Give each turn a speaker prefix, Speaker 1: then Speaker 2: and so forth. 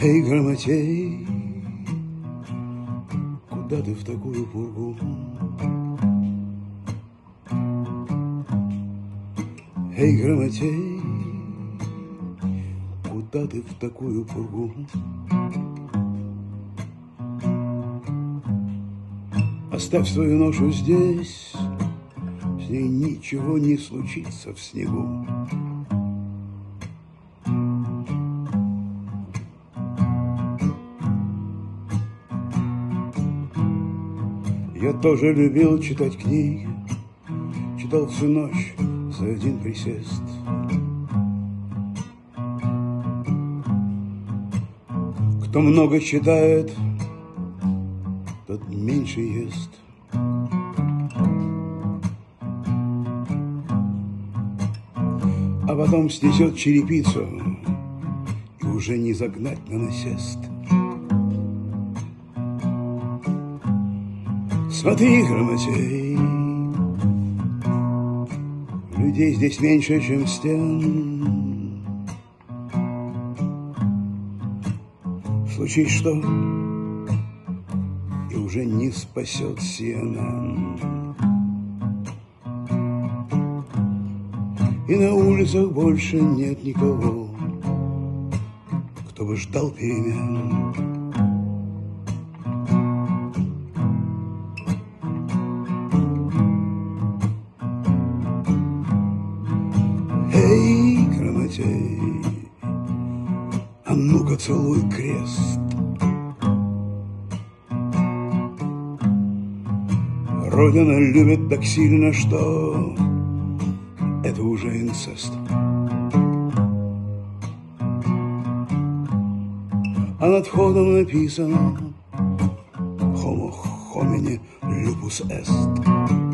Speaker 1: Эй, грамотей, куда ты в такую пургу? Эй, грамотей, куда ты в такую пургу? Оставь свою ношу здесь, с ней ничего не случится в снегу. Я тоже любил читать книги, читал всю ночь за один присест. Кто много читает, тот меньше ест. А потом снесет черепицу, и уже не загнать на насест. Смотри, грамотей, людей здесь меньше, чем стен. Случись что, и уже не спасет CNN. И на улицах больше нет никого, кто бы ждал перемен. Эй, грамотей, а ну-ка целуй крест. Родина любит так сильно, что это уже инцест. А над входом написано Homo homini lupus est.